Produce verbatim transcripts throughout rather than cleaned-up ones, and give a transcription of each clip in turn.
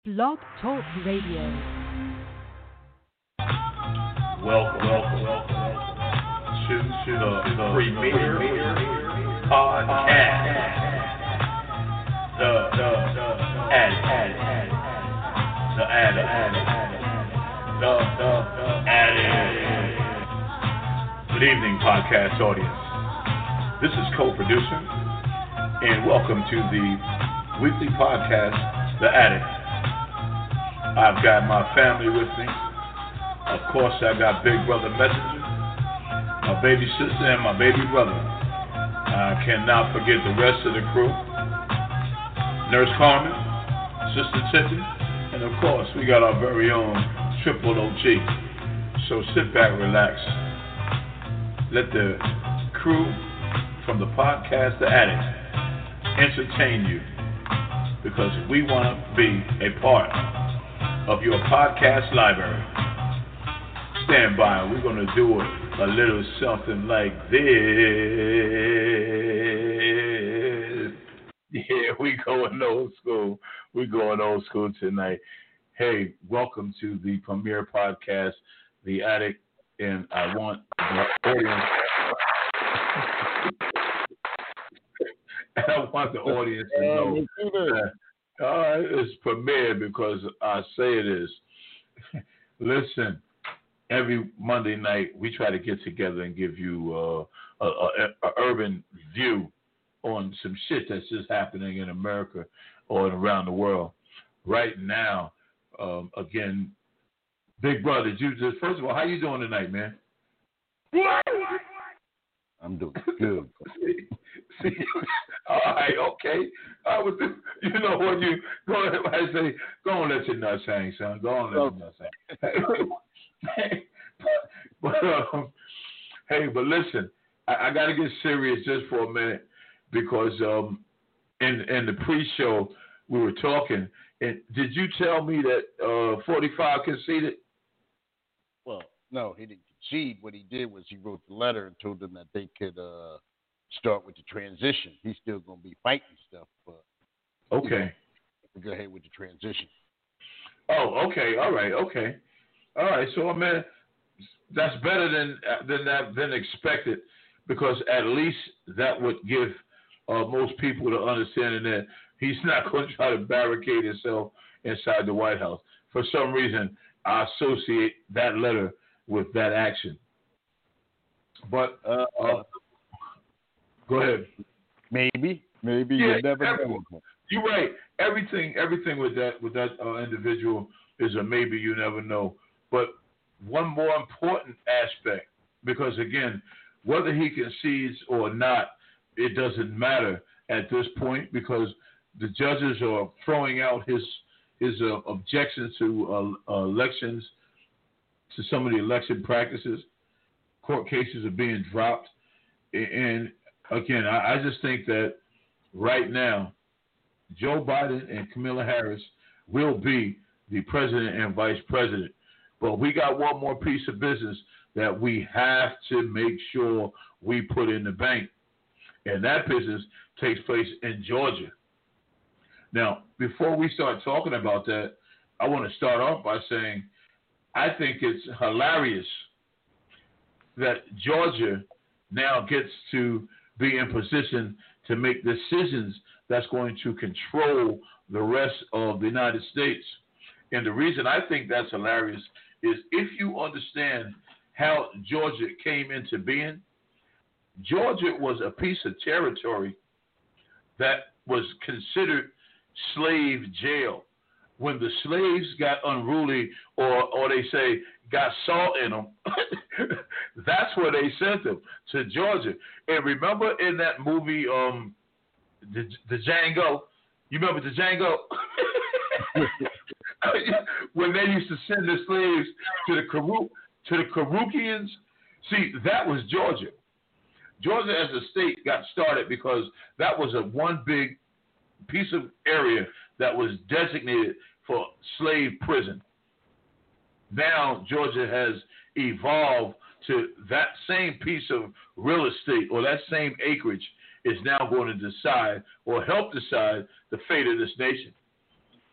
Blog Talk Radio. Welcome, welcome, welcome to, to the, to the premier podcast, the, the, the Addict, the Addict, the, the, the Addict. Good evening, podcast audience. This is co-producer, and welcome to the weekly podcast, The Addict. I've got my family with me. Of course, I got Big Brother Messenger, my baby sister, and my baby brother. I cannot forget the rest of the crew. Nurse Carmen, Sister Tiffany, and of course, we got our very own Triple O G. So sit back, relax. Let the crew from the podcast, The Addict, entertain you, because we want to be a part of your podcast library. Stand by. We're going to do it a little something like this. Yeah, we going old school. We going old school tonight. Hey, welcome to the premiere podcast, The Addict, and I want the audience. I want the audience to know that uh, it's premiere because I say it is. Listen. Every Monday night, we try to get together and give you uh, a, a, a urban view on some shit that's just happening in America or around the world. Right now, um, again, Big Brother, you just first of all, how you doing tonight, man? I'm doing good. see, see, all right, okay. I was, you know, when you go, I say, go on, let your nuts hang, son. Go on, let your nuts hang. Hey, but, but um, hey, but listen, I, I got to get serious just for a minute because um, in in the pre-show we were talking, and did you tell me that uh, forty-five conceded? Well, no, he didn't concede. What he did was he wrote the letter and told them that they could uh, start with the transition. He's still going to be fighting stuff, but okay, you know, go ahead with the transition. Oh, okay, all right, okay. All right, so I mean, that's better than than that than expected, because at least that would give uh, most people the understanding that he's not going to try to barricade himself inside the White House. For some reason, I associate that letter with that action. But uh, uh, go ahead. Maybe, maybe yeah, you never know. You're right. Everything, everything with that with that uh, individual is a maybe. You never know. But one more important aspect, because again, whether he concedes or not, it doesn't matter at this point, because the judges are throwing out his his uh, objections to uh, uh, elections, to some of the election practices. Court cases are being dropped, and again, I, I just think that right now, Joe Biden and Kamala Harris will be the president and vice president. But we got one more piece of business that we have to make sure we put in the bank. And that business takes place in Georgia. Now, before we start talking about that, I want to start off by saying I think it's hilarious that Georgia now gets to be in position to make decisions that's going to control the rest of the United States. And the reason I think that's hilarious is if you understand how Georgia came into being. Georgia was a piece of territory that was considered slave jail. When the slaves got unruly, or or they say got salt in them, that's where they sent them, to Georgia. And remember in that movie, um, the, the Django, you remember the Django? When they used to send the slaves to the Karu- to the Karukians, see, that was Georgia. Georgia as a state got started because that was a one big piece of area that was designated for slave prison. Now Georgia has evolved to that same piece of real estate, or that same acreage is now going to decide or help decide the fate of this nation.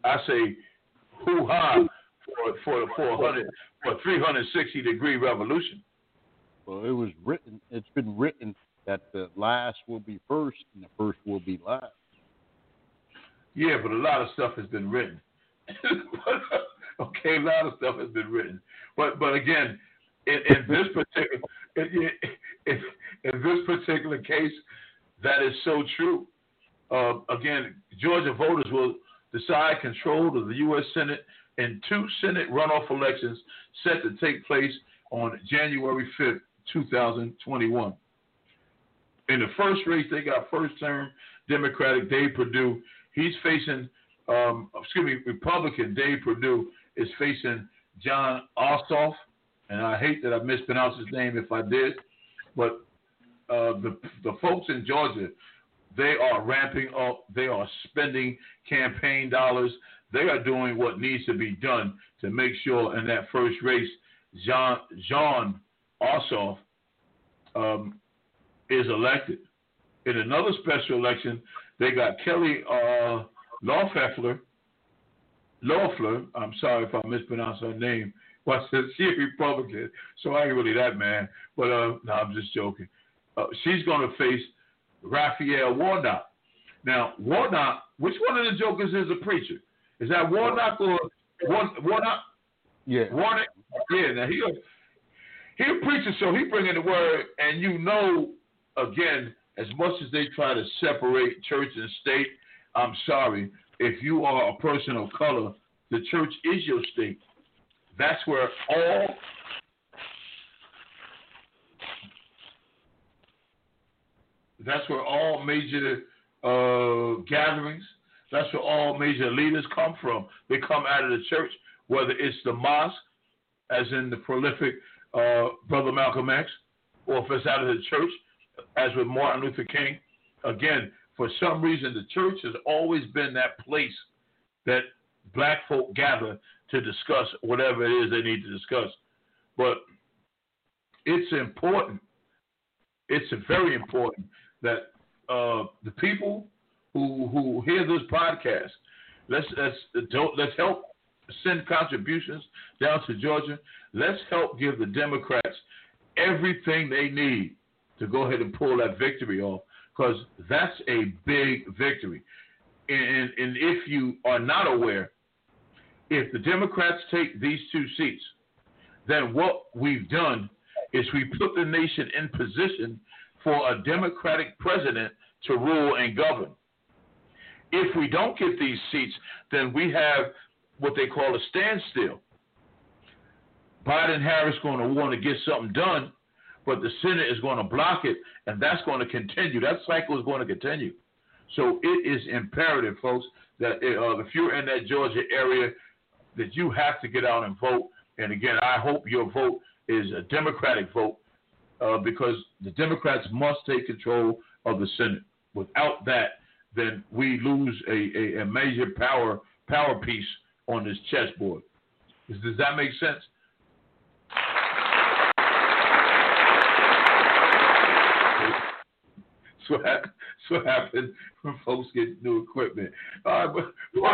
I say, hoo-ha for for the four hundred for three hundred sixty degree revolution. Well, it was written. It's been written that the last will be first and the first will be last. Yeah, but a lot of stuff has been written. Okay, a lot of stuff has been written, but but again, in, in this particular in, in, in this particular case, that is so true. Uh, again, Georgia voters will decide control of the U S Senate in two Senate runoff elections set to take place on January fifth, two thousand twenty-one. In the first race, they got first-term Democratic Dave Perdue. He's facing, um, excuse me, Republican Dave Perdue is facing Jon Ossoff, and I hate that I mispronounced his name if I did, but uh, the the folks in Georgia, they are ramping up. They are spending campaign dollars. They are doing what needs to be done to make sure in that first race, Jon Jon Ossoff um, is elected. In another special election, they got Kelly uh, Loeffler. Loeffler, I'm sorry if I mispronounced her name. Well, she's a Republican, so I ain't really that man. But uh, no, I'm just joking. Uh, she's going to face Raphael Warnock. Now, Warnock, which one of the jokers is a preacher? Is that Warnock or Warnock? Yeah. Warnock? Yeah. Now he he a preacher, so he bringing the word, and you know, again, as much as they try to separate church and state, I'm sorry, if you are a person of color, the church is your state. That's where all that's where all major uh, gatherings, that's where all major leaders come from. They come out of the church, whether it's the mosque, as in the prolific uh, Brother Malcolm X, or if it's out of the church, as with Martin Luther King. Again, for some reason, the church has always been that place that black folk gather to discuss whatever it is they need to discuss. But it's important, it's very important that uh, the people who who hear this podcast, let's let's let's help send contributions down to Georgia. Let's help give the Democrats everything they need to go ahead and pull that victory off, because that's a big victory. And, and if you are not aware, if the Democrats take these two seats, then what we've done is we put the nation in position for a Democratic president to rule and govern. If we don't get these seats, then we have what they call a standstill. Biden and Harris going to want to get something done, but the Senate is going to block it, and that's going to continue. That cycle is going to continue. So it is imperative, folks, that uh, if you're in that Georgia area, that you have to get out and vote. And again, I hope your vote is a Democratic vote, uh, because the Democrats must take control of the Senate. Without that, then we lose a, a, a major power power piece on this chessboard. Does, does that make sense? So that's what happens when folks get new equipment. Uh, but,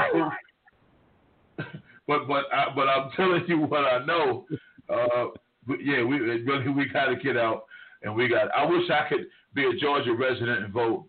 but but but, I, but I'm telling you what I know. Uh, but yeah, we really we got to get out, and we got. I wish I could be a Georgia resident and vote.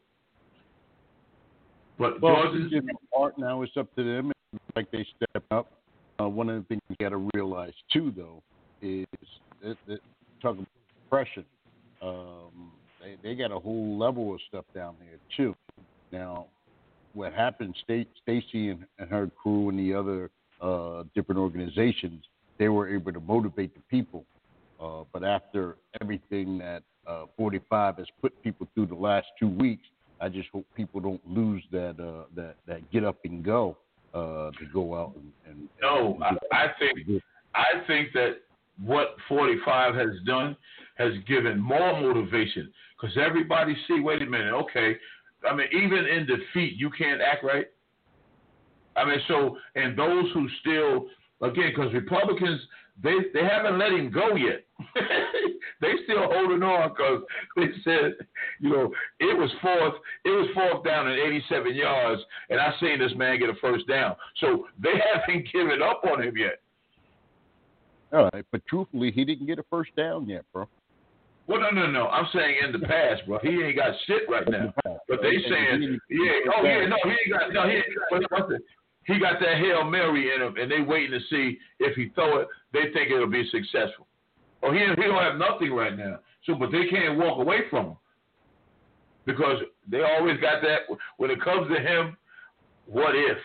But well, Georgia's you know, art now it's up to them. Like they step up. Uh, one of the things you got to realize too, though, is that, that talk about depression. Um, They, they got a whole level of stuff down there, too. Now, what happened, Stacey and, and her crew and the other uh, different organizations, they were able to motivate the people. Uh, but after everything that uh, forty-five has put people through the last two weeks, I just hope people don't lose that uh, that, that get up and go uh, to go out and. and no, and I, I think I think that what forty-five has done has given more motivation, because everybody see, wait a minute, okay, I mean, even in defeat, you can't act right. I mean, so, and those who still again, because Republicans, they they haven't let him go yet. They still holding on because they said, you know, it was fourth, it was fourth down and eighty-seven yards, and I seen this man get a first down. So they haven't given up on him yet. All right, but truthfully, he didn't get a first down yet, bro. Well, no, no, no. I'm saying in the past, bro. He ain't got shit right now. But they saying, yeah, oh yeah, no, he ain't got, no, he ain't. But what's the, he got that Hail Mary in him, and they waiting to see if he throw it. They think it'll be successful. Oh, he he don't have nothing right now. So, but they can't walk away from him because they always got that. When it comes to him, what if?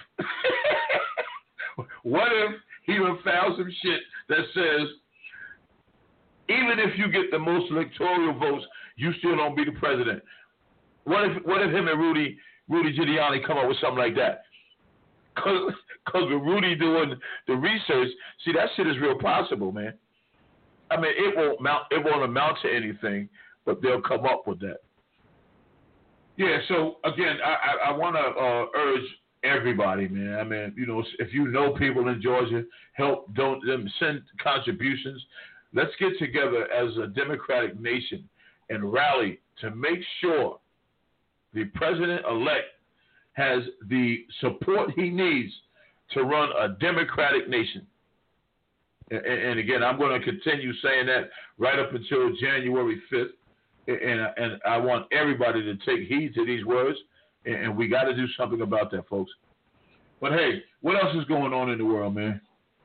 What if he done found some shit that says, even if you get the most electoral votes, you still don't be the president? What if what if him and Rudy Rudy Giuliani come up with something like that? Because with Rudy doing the research, see, that shit is real possible, man. I mean, it won't mount, it won't amount to anything, but they'll come up with that. Yeah. So again, I I, I want to uh, urge everybody, man. I mean, you know, if you know people in Georgia, help don't them send contributions. Let's get together as a democratic nation and rally to make sure the president-elect has the support he needs to run a democratic nation. And, and again, I'm going to continue saying that right up until January fifth. And, and I want everybody to take heed to these words. And, and we got to do something about that, folks. But hey, what else is going on in the world, man?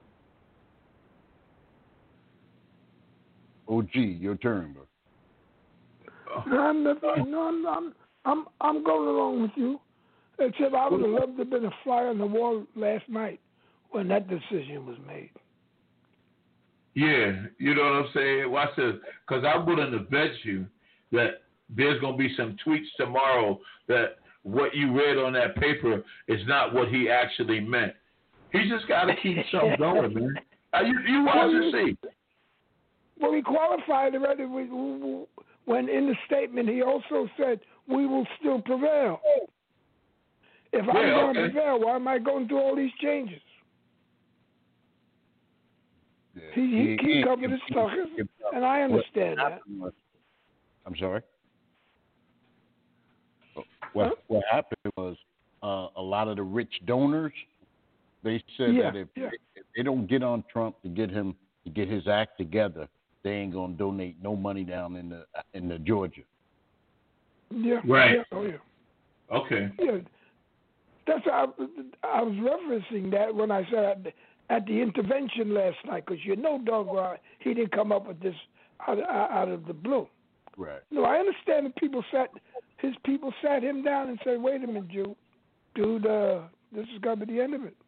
O G, your turn, bro. No, I'm, no, I'm, I'm, I'm, I'm going along with you. Except I would have loved to have been a fly on the wall last night when that decision was made. Yeah, you know what I'm saying? Watch this, because I'm willing to bet you that there's going to be some tweets tomorrow that what you read on that paper is not what he actually meant. He just got to keep something going, man. You, you watch and see. Well, he qualified already when in the statement he also said, we will still prevail. If I'm yeah, going to okay. prevail, why am I going through all these changes? Yeah. He, he, he covered his suckers, and I understand that. Was, I'm sorry? What, huh? what happened was uh, a lot of the rich donors, they said yeah, that if, yeah. if they don't get on Trump to get him to get his act together, they ain't gonna donate no money down in the in the Georgia. Yeah. Right. Yeah. Oh yeah. Okay. Yeah. That's I, I was referencing that when I said at the, at the intervention last night, because you know, doggone, he didn't come up with this out, out of the blue. Right. No, I understand that people sat his people sat him down and said, "Wait a minute, Jew, dude, uh, this is gonna be the end of it."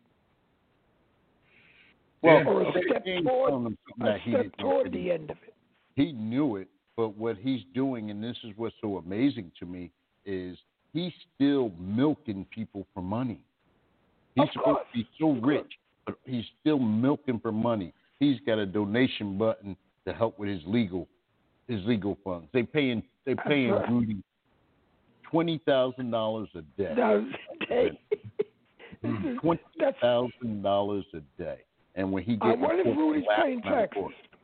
Well, or a okay. step toward, a step toward the end of it. He knew it, but what he's doing, and this is what's so amazing to me, is he's still milking people for money. He's of supposed course. to be so rich, but he's still milking for money. He's got a donation button to help with his legal his legal funds. They paying they paying right. Rudy twenty thousand dollars a day. Dollars a day. Twenty thousand dollars a day. And when he gets, I wonder if Rudy's paying taxes.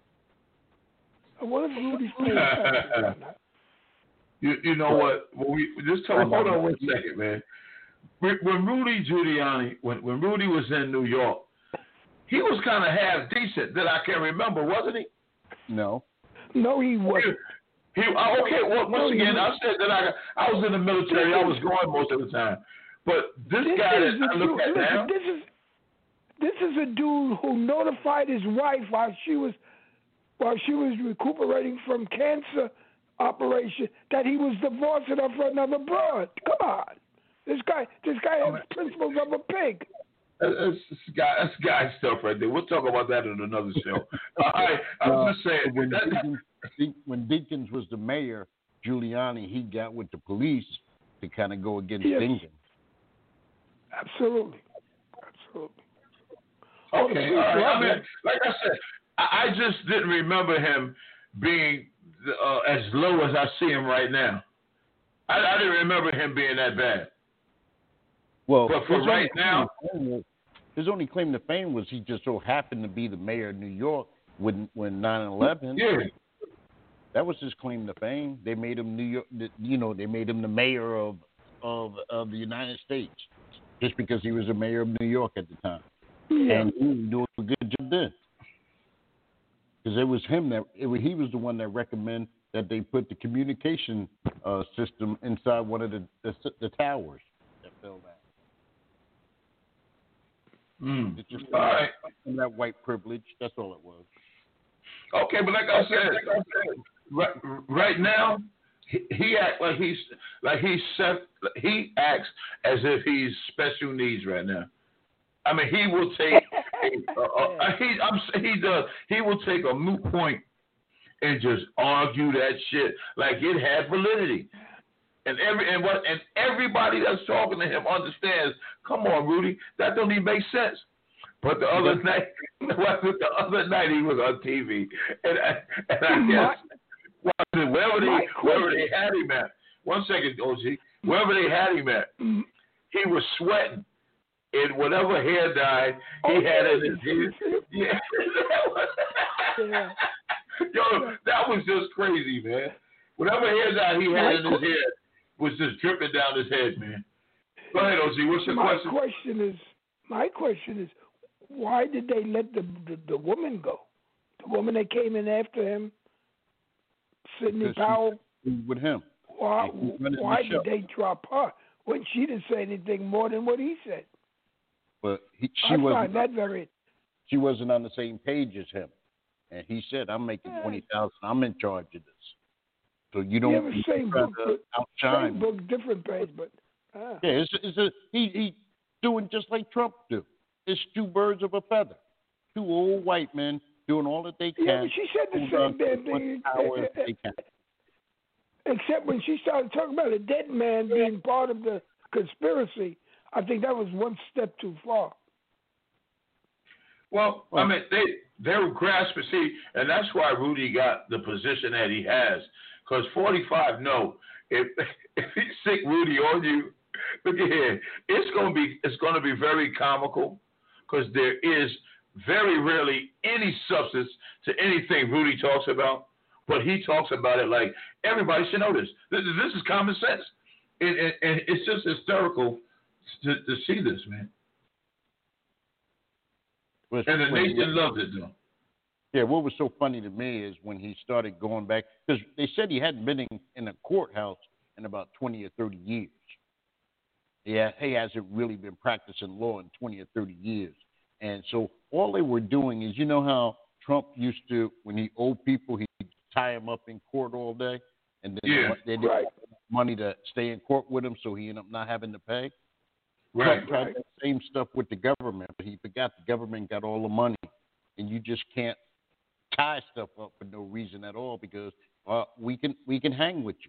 I wonder if Rudy's paying taxes. you, you know what? When we just talk, hold on one second, man. When Rudy Giuliani, when, when Rudy was in New York, he was kind of half decent that I can remember, wasn't he? No. No, he wasn't. He, he okay. Well, once again, I said that I I was in the military. I was going most of the time, but this, this guy that I look at listen, now. This is this is a dude who notified his wife while she was while she was recuperating from cancer operation that he was divorcing her for another broad. Come on, this guy this guy has principles of a pig. That's, that's, guy, that's guy stuff right there. We'll talk about that in another show. All right, I was uh, just saying. When, that, Dinkins, when Dinkins was the mayor, Giuliani, he got with the police to kind of go against yes. Dinkins. Absolutely. Absolutely. Okay, all right. I mean, like I said, I, I just didn't remember him being uh, as low as I see him right now. I, I didn't remember him being that bad. Well, but for right now, his only claim to fame was he just so happened to be the mayor of New York when when nine eleven. Yeah. That was his claim to fame. They made him New York. You know, they made him the mayor of of of the United States just because he was the mayor of New York at the time, Yeah. and he was doing a good job then. Because it was him that it, he was the one that recommended that they put the communication uh, system inside one of the the, the towers that fell down. Mm. It's just all right. that white privilege. That's all it was. Okay, but like I said, like I said right, right now, he, he act like he's like he's set, he acts as if he's special needs right now. I mean, he will take a, a, a, he I'm, he does he will take a moot point and just argue that shit like it had validity. And every and what and everybody that's talking to him understands. Come on, Rudy, that don't even make sense. But the other yeah. night, the other night he was on T V, and I, and I guess wherever they wherever they had him at. One second, O G. Wherever they had him at, he was sweating in whatever hair dye he oh, had in his head. Yeah. yeah. Yo, that was just crazy, man. Whatever hair dye he had my in his qu- head was just dripping down his head, man. Go ahead, O G. What's your my question? My question is, my question is, why did they let the, the the woman go? The woman that came in after him, Sidney because Powell. With him. Why? Why the did they drop her when she didn't say anything more than what he said? But he, she I wasn't. find that very. She wasn't on the same page as him, and he said, "I'm making twenty thousand. I'm in charge of this." So you don't. Yeah, the same book, outshine. Same book, different page, but. Uh. Yeah, it's, it's a, he he doing just like Trump do. It's two birds of a feather. Two old white men doing all that they can. Yeah, but she said the same damn thing. They can. Except when she started talking about a dead man being part of the conspiracy, I think that was one step too far. Well, I mean, they they were grasping. See, and that's why Rudy got the position that he has. Because forty-five, no, if if he sick Rudy on you, look at here, it's gonna be it's gonna be very comical. Because there is very rarely any substance to anything Rudy talks about, but he talks about it like everybody should know this. This is, this is common sense. And, and, and it's just hysterical to, to see this, man. Was, and the nation loves it, though. Yeah, what was so funny to me is when he started going back, because they said he hadn't been in, in a courthouse in about twenty or thirty years. Yeah, he hasn't really been practicing law in twenty or thirty years. And so all they were doing is, you know how Trump used to, when he owed people, he'd tie them up in court all day? And then yeah, they didn't right. have money to stay in court with him, so he ended up not having to pay. Right. Trump tried the same stuff with the government, but he forgot the government got all the money. And you just can't tie stuff up for no reason at all because uh, we can we can hang with you.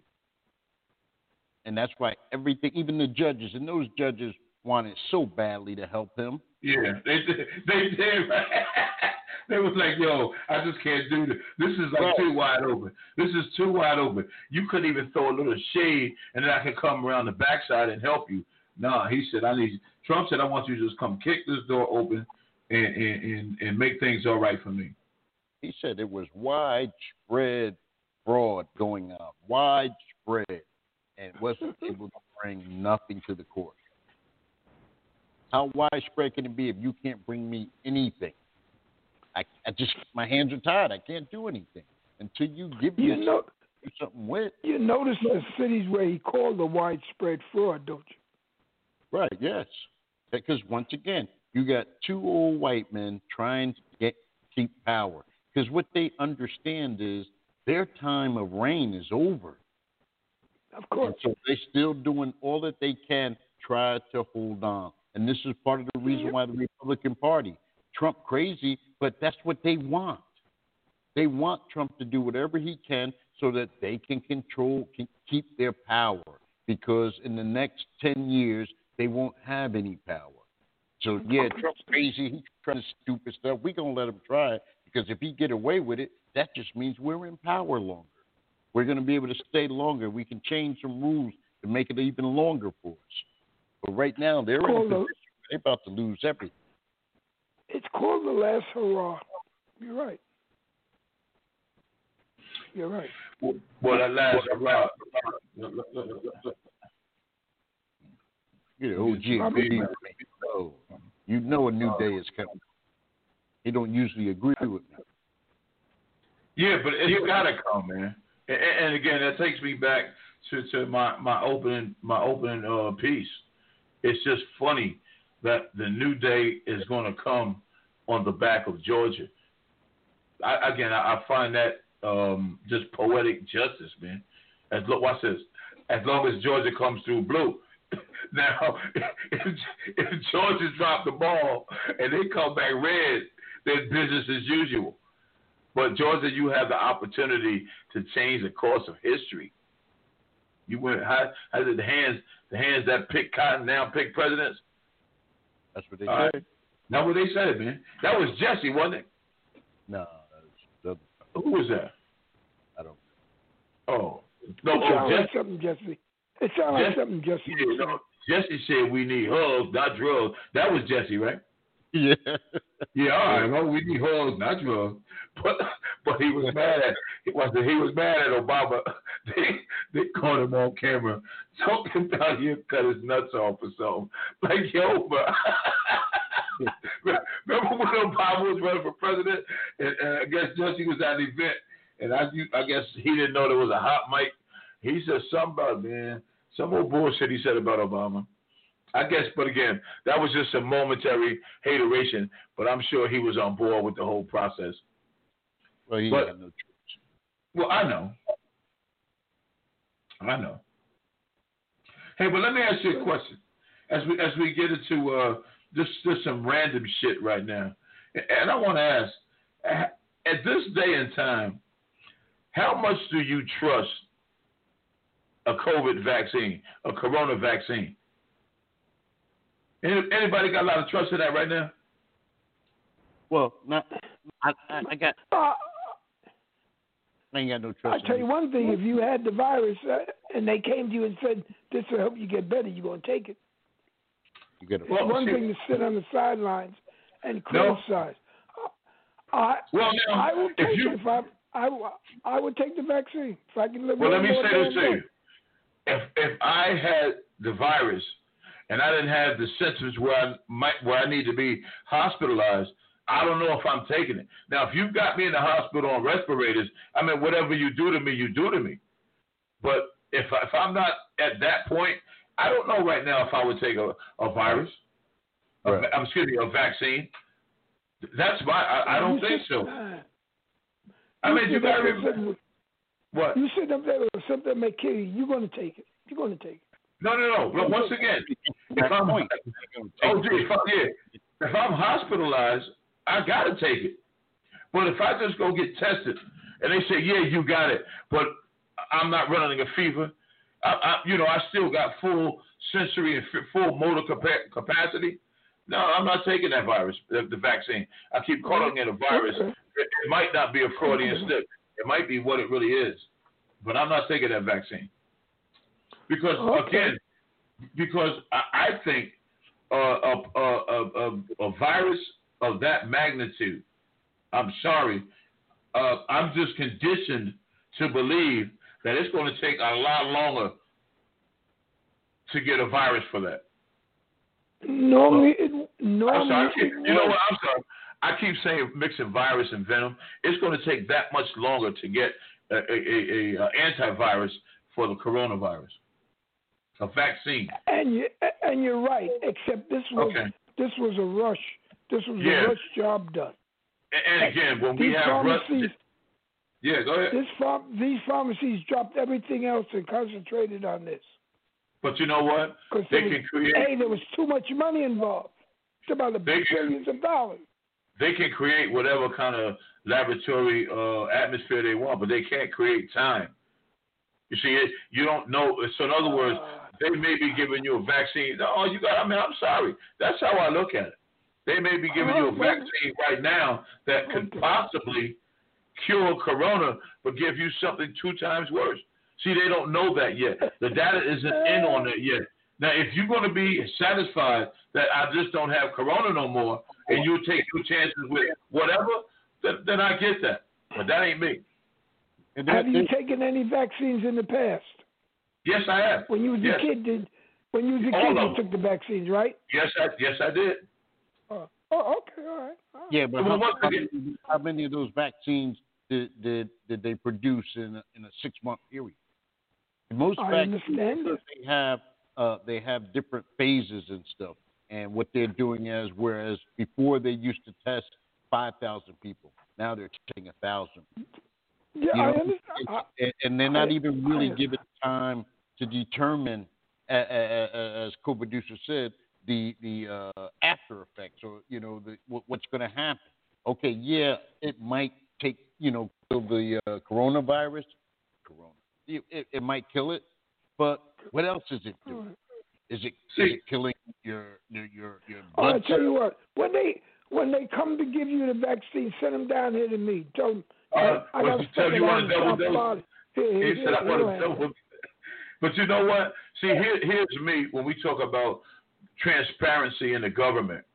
And that's why everything, even the judges, and those judges wanted so badly to help him. Yeah, they did. They did. They was like, yo, I just can't do this. This is like right. too wide open. This is too wide open. You couldn't even throw a little shade, and then I can come around the backside and help you. No, he said, I need you. Trump said, I want you to just come kick this door open and, and, and, and make things all right for me. He said it was widespread fraud going on, widespread, and wasn't able to bring nothing to the court. How widespread can it be if you can't bring me anything? I, I just, my hands are tied. I can't do anything until you give me you know, something with. You notice the cities where he called the widespread fraud, don't you? Right, yes. Because once again, you got two old white men trying to get keep power. Because what they understand is their time of reign is over. Of course. And so they're still doing all that they can try to hold on. And this is part of the reason why the Republican Party, Trump crazy, but that's what they want. They want Trump to do whatever he can so that they can control, can keep their power. Because in the next ten years, they won't have any power. So, yeah, Trump's crazy. He's trying stupid stuff. We're going to let him try it because if he get away with it, that just means we're in power longer. We're going to be able to stay longer. We can change some rules to make it even longer for us. But right now, they're in a position where they're about to lose everything. It's called the last hurrah. You're right. You're right. Well, that last hurrah. You know, O G agreed with me. So you know a new day is coming. He don't usually agree with me. Yeah, but it's got to come, man. And, and again, that takes me back to, to my, my opening my opening uh, piece. It's just funny that the new day is going to come on the back of Georgia. I, again, I, I find that um, just poetic justice, man. As watch this. As long as Georgia comes through blue. Now, if, if Georgia drop the ball and they come back red, then business as usual. But Georgia, you have the opportunity to change the course of history. You went how, how did the hands the hands that pick cotton now pick presidents? That's what they All said. Right. That's what they said, man. That was Jesse, wasn't it? No, that was, who was that? I don't. Oh, no, it oh, sounds Jesse. like something Jesse. It sounds like something Jesse. Yeah, no, Jesse said we need hugs, not drugs. That was Jesse, right? Yeah. Yeah, all right. Well, we need hugs, not drugs. But but he was mad at he was he was mad at Obama. They they caught him on camera talking about he'll cut his nuts off or something. Like yo, but remember when Obama was running for president? And, and I guess Jesse was at an event, and I I guess he didn't know there was a hot mic. He said something about man, some old bullshit he said about Obama. I guess, but again, that was just a momentary hateration. But I'm sure he was on board with the whole process. Well, he but, had no choice. Well, I know. I know. Hey, but let me ask you a question. As we as we get into uh, just just some random shit right now, and I want to ask, at this day and time, how much do you trust a COVID vaccine, a corona vaccine? Anybody got a lot of trust in that right now? Well, not, I, I, I got. Uh, I ain't got no trust. I'll tell you one thing: if you had the virus uh, and they came to you and said, "This will help you get better," you're gonna take it. You get it. It's well, one see, thing to sit on the sidelines and criticize. No. I, well, now, I will take if you, it if I, I, I would take the vaccine if I can live. Well, let me more say this to day. you: if if I had the virus and I didn't have the symptoms where I might where I need to be hospitalized, I don't know if I'm taking it. Now, if you've got me in the hospital on respirators, I mean, whatever you do to me, you do to me. But if if I'm not at that point, I don't know right now if I would take a, a virus, Right. a, excuse me, a vaccine. That's my. I, I don't you think sit, so. Uh, I mean, you got to remember what? You sit up there with something that may kill you. You're going to take it. You're going to take it. No, no, no. But once again, if I'm, oh, gee, if I'm, yeah, if I'm hospitalized, I got to take it. But if I just go get tested and they say, yeah, you got it, but I'm not running a fever, I, I, you know, I still got full sensory and f- full motor capa- capacity, no, I'm not taking that virus, the, the vaccine. I keep calling it a virus. Okay. It, it might not be a Freudian slip. It might be what it really is. But I'm not taking that vaccine. Because, okay. again, because I, I think uh, a, a, a, a virus of that magnitude, I'm sorry, uh, I'm just conditioned to believe that it's going to take a lot longer to get a virus for that. Normally, well, it, normally I'm sorry, I keep, it you know what? I'm sorry. I keep saying mixing virus and venom. It's going to take that much longer to get a, a, a, a antivirus for the coronavirus, a vaccine. And you and you're right. Except this was okay. this was a rush. This was yeah. a rush job done. And, and again, when we these have rush, yeah, go ahead. This farm, these pharmacies dropped everything else and concentrated on this. But you know what? They was, can create. Hey, there was too much money involved. It's about the billions of dollars. They can create whatever kind of laboratory uh, atmosphere they want, but they can't create time. You see, it, you don't know. So in other words, they may be giving you a vaccine. Oh, you got. I mean, I'm sorry. That's how I look at it. They may be giving you a vaccine right now that could possibly cure corona, but give you something two times worse. See, they don't know that yet. The data isn't in on it yet. Now, if you're going to be satisfied that I just don't have corona no more, and you take your chances with whatever, then, then I get that. But that ain't me. Have you taken any vaccines in the past? Yes, I have. When you was yes. a kid, did when you was a All kid, of you them. took the vaccines, right? Yes, I yes I did. Oh, oh okay, all right. All right. Yeah, but Well, how, once how, again- many, how many of those vaccines did did, did they produce in a, in a six month period? Most I vaccines understand. they have uh, they have different phases and stuff, and what they're doing is whereas before they used to test five thousand people, now they're testing a thousand. Yeah, You know, I understand. I, and, and they're not I, even really I, given time to determine, uh, uh, as co-producer said, the the uh, after effects or you know the, what, what's going to happen. Okay, yeah, it might take you know kill the uh, coronavirus, corona. It, it, it might kill it, but what else is it doing? Is it is it killing your your your, your blood? Oh, I tell you what, when they when they come to give you the vaccine, send them down here to me. Tell them. Uh, I got well, stuff tell you want a double South dose. Here, here, He said I here, want a here. double. But you know what? See, here, here's me when we talk about transparency in the government.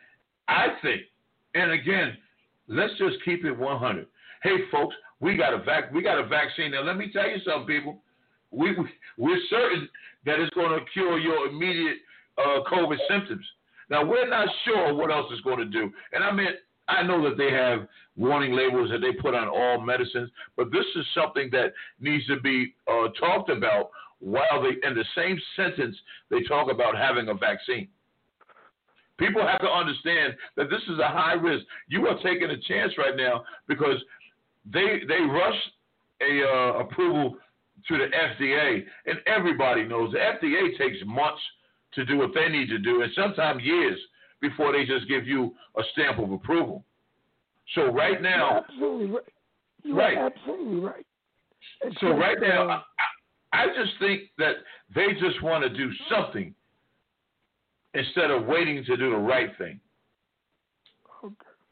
I think, and again, let's just keep it one hundred. Hey, folks, we got a vac, we got a vaccine. Now, let me tell you something, people. We, we we're certain that it's going to cure your immediate uh, COVID symptoms. Now, we're not sure what else it's going to do. And I mean, I know that they have warning labels that they put on all medicines, but this is something that needs to be uh, talked about while they, in the same sentence, they talk about having a vaccine. People have to understand that this is a high risk. You are taking a chance right now because they they rush a uh, approval to the F D A, and everybody knows the F D A takes months to do what they need to do, and sometimes years before they just give you a stamp of approval. So right now, You're absolutely right. You're right. absolutely right. It's So like, right now, uh, I, I just think that they just want to do something instead of waiting to do the right thing. okay.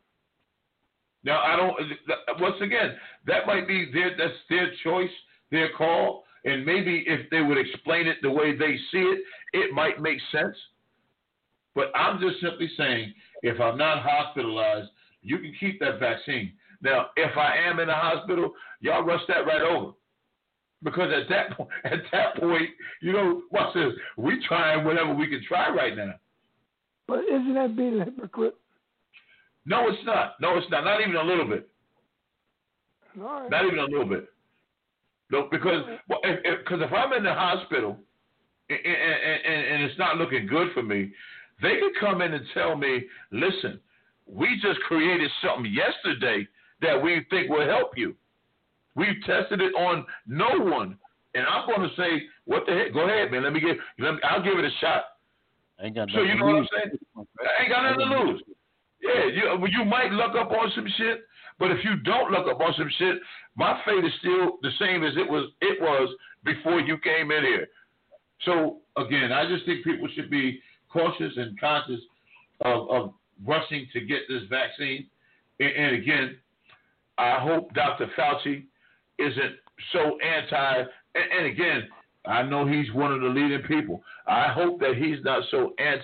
Now, I don't. Once again, that might be their that's their choice, their call, and maybe if they would explain it the way they see it, it might make sense. But I'm just simply saying, if I'm not hospitalized, you can keep that vaccine. Now, if I am in the hospital, y'all rush that right over. Because at that point, at that point, you know, watch this. We trying whatever we can try right now. But isn't that being a hypocrite? No, it's not. No, it's not. Not even a little bit. All right. Not even a little bit. No, because well, if, if, cause if I'm in the hospital and, and, and, and it's not looking good for me, they could come in and tell me, listen, we just created something yesterday that we think will help you. We've tested it on no one. And I'm going to say, what the heck? Go ahead, man. Let me get, let me, I'll give it a shot. I ain't got So you know what I'm saying? I ain't got nothing to lose. lose. Yeah, you, you might luck up on some shit, but if you don't luck up on some shit, my fate is still the same as it was it was before you came in here. So, again, I just think people should be cautious and conscious of, of rushing to get this vaccine. And, and, again, I hope Doctor Fauci isn't so anti. And, and, again, I know he's one of the leading people. I hope that he's not so anti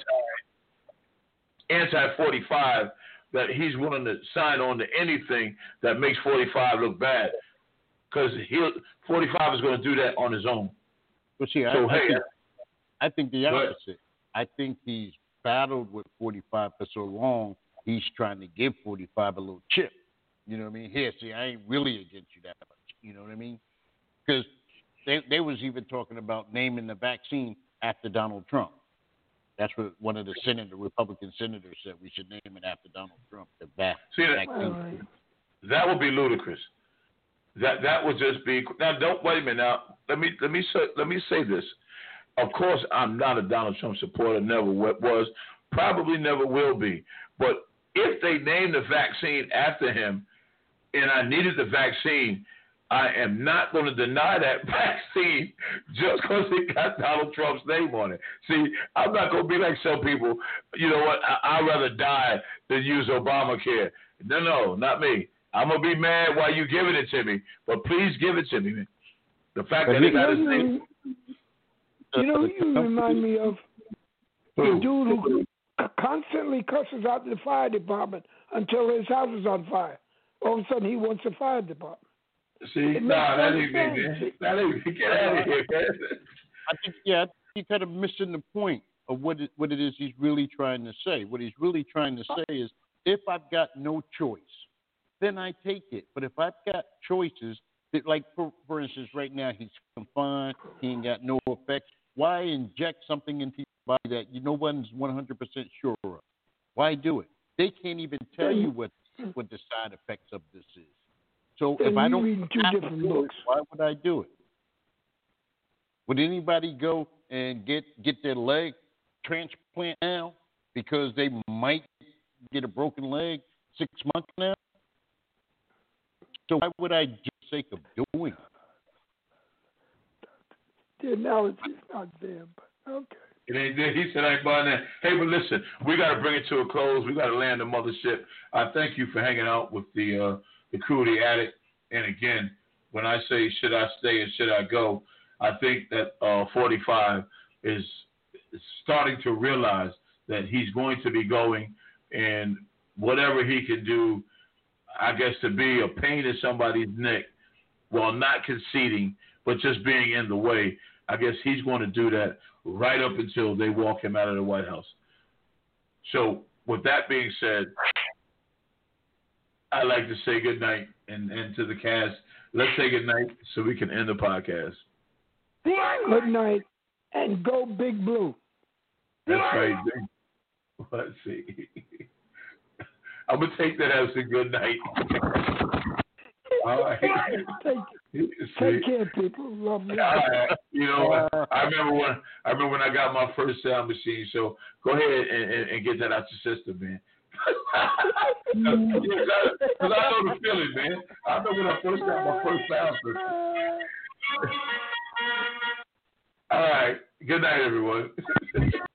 anti forty-five that he's willing to sign on to anything that makes forty-five look bad, because he'll forty-five is going to do that on his own. But see, so, I, I, hey, think, I think the Go ahead. opposite. I think he's battled with forty-five for so long, he's trying to give forty-five a little chip. You know what I mean? Here, see, I ain't really against you that much. You know what I mean? Because they they was even talking about naming the vaccine after Donald Trump. That's what one of the senator, Republican senators said, we should name it after Donald Trump. The vac- See, that, vaccine. that would be ludicrous. That that would just be now. Don't wait a minute. Now let me let me say let me say this. Of course, I'm not a Donald Trump supporter. Never was. Probably never will be. But if they name the vaccine after him, and I needed the vaccine, I am not going to deny that vaccine just because it got Donald Trump's name on it. See, I'm not going to be like some people, you know what, I, I'd rather die than use Obamacare. No, no, not me. I'm going to be mad while you giving it to me, but please give it to me. The fact But that he- it got his name. You know who you remind me of? The Who? dude who constantly cusses out the fire department until his house is on fire. All of a sudden, he wants a fire department. See, nah, that ain't me, man. That ain't me. Get out of here, man. I think, yeah, I think you're kind of missing the point of what it, what it is he's really trying to say. What he's really trying to say is, if I've got no choice, then I take it. But if I've got choices, that, like, for, for instance, right now he's confined, he ain't got no effects. Why inject something into your body that you, no one's one hundred percent sure of? Why do it? They can't even tell you what, what the side effects of this is. So if I don't reading two different books, why would I do it? Would anybody go and get get their leg transplant now because they might get a broken leg six months from now? So why would I just for the sake of doing it? The analogy is not there, but okay. It ain't there. He said I ain't buying that. Hey, but listen, we got to bring it to a close. We got to land the mothership. I thank you for hanging out with the uh, the crew of the Addict. And again, when I say should I stay and should I go, I think that uh, forty-five is starting to realize that he's going to be going, and whatever he can do, I guess, to be a pain in somebody's neck while not conceding, but just being in the way, I guess he's going to do that right up until they walk him out of the White House. So with that being said, I'd like to say good night and, and to the cast. Let's say good night so we can end the podcast. Good night and go Big Blue. That's right. Let's see. I'm going to take that as a good night. All right. Take, take care, people. Love you. Right. You know, I remember when I remember when I got my first sound machine. So go ahead and, and, and get that out your system, man. Because I, I know the feeling, man. I remember when I first got my first sound system. All right. Good night, everyone.